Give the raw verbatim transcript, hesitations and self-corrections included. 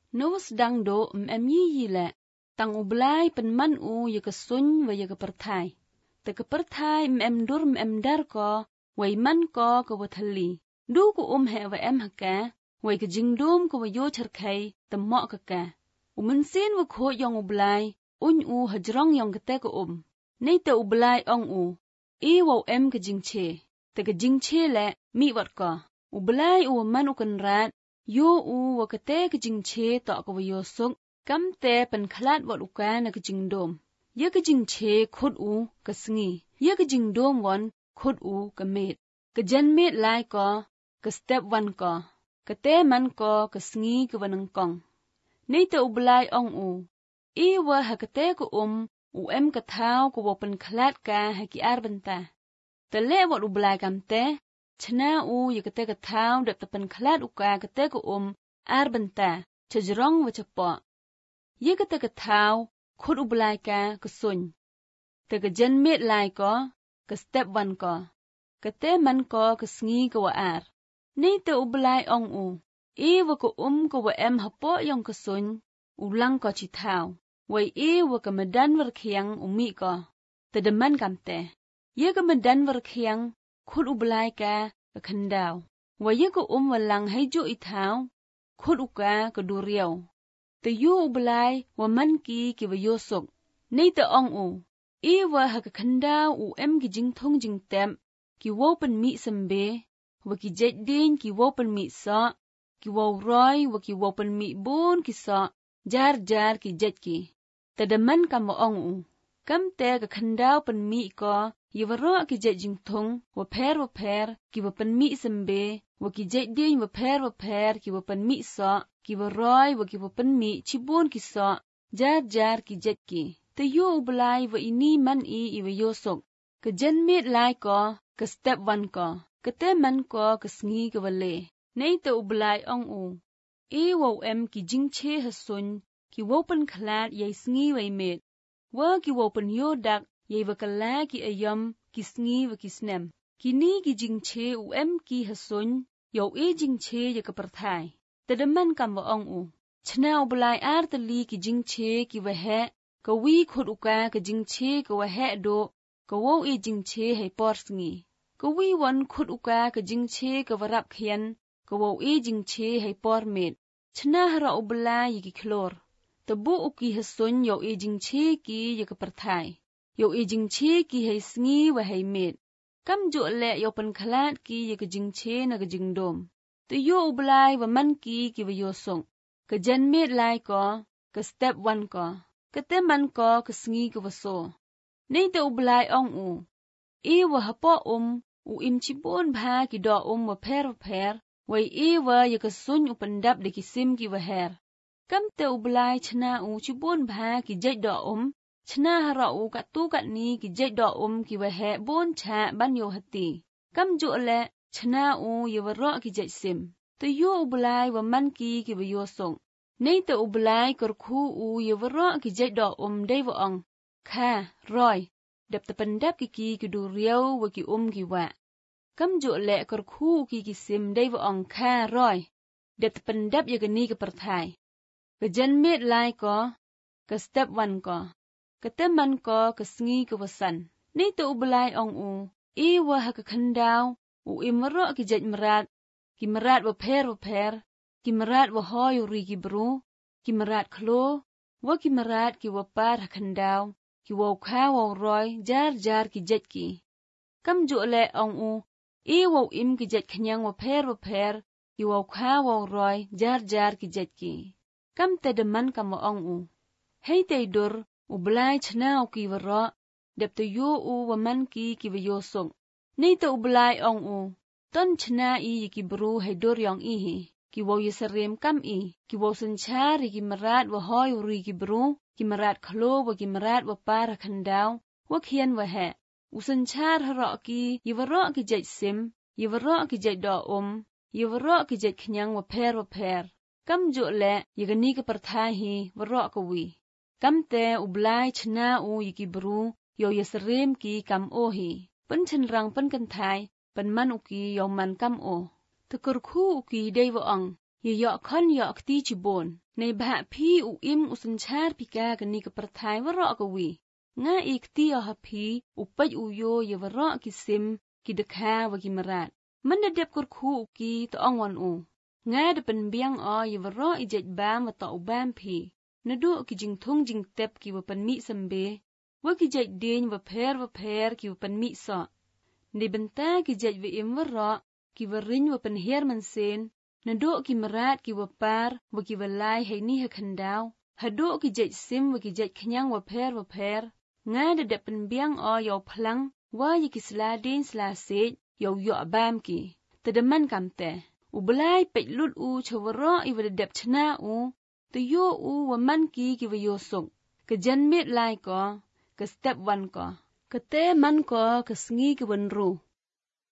Nus dang do em em yi yi le, tang u blai pen man u ye ke sun wa ye ke perthai. Te ke perthai em em dur em em dar ko, wai man ko ke wa thali. Du ku um he wa em haka, wai ke jing dum ko wa yo char khai, te mo ka ka. U men sin wa kho yong u blai, un u hajrong yong ke te ko um. Nei te u blai ong u, i wa em ke jing che, te ke jing che le, mi wat ko. U blai u man u kan rat, yo u wa ke te ke jing che to ko wa yo suk, kam te pen khlat wat u ka na ke jing dom. Ye ke jing che khut u ke sngi, ye ke jing dom won khut u ke met. Ke jan met lai ko, ke step one ko, ke te man ko ke sngi ke wanang kong. Nei te u blai ong u, i wa ha ke te ko um, u em ke thao ko wa pen khlat ka ha ki ar benta. Te le wat u blai kam te, chna u ye ke te ke thao de te pen khlat u ka ke te ko um, ar benta, chajrong wa chapo. Ye ke te ke thao, khut u blai ka ke sun. Te ke jan met lai ko, ke step one ko, ke te man ko ke sngi ko wa ar. Nei te u blai ong u, i wa ko um ko wa em hapo yong ke sun, u lang ko chi thao. Wai i wa ke medan war khiang u mi ko, te de man kam te. Ye ke medan war khiang, khut u blai ka ke khandao. Wai ye ko um wa lang hai jo i thao, khut u ka ke du riau. Te yu u blai wa man ki ki wa yo sok. Nei te ong u, i wa ha ke khandao u em ki jing thong jing tem, ki wo pen mi sembe, wa ki jet din ki wo pen mi so, ki wo roi wa ki wo pen mi bun ki so, jar jar ki jet ki. Te de man kam wa ong u, kam te ke khandao pen mi ko, ye wa ro ki jet jing thong, wa per wa per, ki wa pen mi sembe, wa ki jet din wa per wa per, ki wa pen mi so, ki wa roi wa ki wa pen mi chi bun ki so, jar jar ki jet ki. Te yu u blai wa ini man i i wa yo sok. Ke jan met lai ko, ke step one ko, ke te man ko ke sngi ke wa le. Nei te u blai ong u, i wa u em ki jing che ha sun, ki wa pen khlat yai sngi wai met. Wa ki wa pen yo dak, yai wa ka la ki ayam, ki sngi wa ki snem. Ki ni ki jing che u em ki ha sun, yau i jing che ya ka perthai. Te de man kam wa ong u, chna u blai ar te li ki jing che ki wa he, ka wi khut u ka ke jing che ka wa he do, ka wo i jing che hai por sngi. Ka wi wan khut u ka ke jing che ka wa rap khian, ka wo i jing che hai por met. Chna hara u blai yi ki klor. Te bu u ki ha sun yau i jing che ki ya ka perthai. Yau i jing che ki hai sngi wa hai met. Kam jo le yau pen khlat ki ya ka jing che na ka jing dom. Te yo u blai wa man ki ki wa yo song. Ka jan met lai ko, ka step one ko, ka te man ko ka sngi ka wa so. Nei te u blai ong u, i wa hapo um, u im chi bon bha ki do um wa per wa per, wai i wa ya ka sun u pandap de ki sim ki wa her. Kam te u blai chna u chi bon bha ki jai do um, chna hara u ka tu ka ni ki jai do um ki wa he bon cha ban yo hati. Kam jo le, chna u ya wa ro ki jai sim. Te yo u blai wa man ki ki wa yo song. Nei te u blai kor khu u ya wa ro ki jai do um dai wa ong. Kha, roi, dap te pandap ki ki ki du riau wa ki um ki wa. Kam jo le kor khu ki ki sim dai wa ong kha roi, dap te pandap ya ka ni ka perthai. Ka jan met lai ko, ka step one ko, ka te man ko ka sngi ka wa san. Nei te u blai ong u, i wa ha ka khandao, u im wa ro ki jai marat, ki marat wa per wa per, ki marat wa hoi uri ki bru, ki marat klo, wa ki marat ki wa par ha khandao, ki wa kha wa roi jar jar ki jet ki. Kam jo le ong u, i wa im ki jet khanyang wa per wa per, ki wa kha wa roi jar jar ki jet ki. Kam te de man kam wa ong u. Hei te dur, u blai chna u ki wa ro, dep te yo u wa man ki ki wa yo song. Nei te u blai ong u, ton chna i yi ki bru hai dur yong i hi, ki wa yisarem kam i, ki wa sanchar i ki marat wa hoi uri ki bru, ki marat khlo wa ki marat wa par khandao, wa khian wa he. U sanchar hara ki, yi wa ro ki jai sim, yi wa ro ki jai do um, yi wa ro ki jai khanyang wa per wa per. Kam jo le, yi ka ni ka perthai hi, wa ro ka wi. Kam te u blai chna u yi ki bru, yo yisarem ki kam o hi. Pen chen rang pen kan thai, pen man u ki yo man kam o. Te kur khu u ki dai wa ong. อย่ายอกค่อนยอกตีจิบนในบะพี่อุอิมอุสัญชาติพิกากันนี่กับประทายวรอกวีง่าอีกตีอหพีอุปัจอุโยเยวรอกิซิมกิดคาวกิมราดมันเด็บกดคูอุกีตอองวันอูง่าเดเป็นเบียงอเยวรออิเจ็ดบามวตออุบามพีนดูกิจิงทงจิงเต็บกิวเป็นมิสัมเบว่ากิเจ็ดเดียนวเพรวเพรกิวเป็นมิสอในบรรดากิเจ็ดวิเอ็มวรอกิวรินวเป็นเฮรมันเซนนดูกิมราดกิวปาร์วกิวไลให้นี่ให้ขันดาวฮดูกิเจ็ดซิมวกิเจ็ดขยังวเพรวเพรง่าเด็บเป็นเบียงอเยวพลังว่ายิกิสลาดินสลาเซจเยวหยอบามกีแต่ดมันกำแต่อุบลายเป็ดลุดอูชวรออีวเด็บชนะอูแต่โยอูว่ามันกีกิวโยสุกกะจันเม็ดลายก็กะสเต็ปวันก็กะเตมันก็กะสงีกะวันรู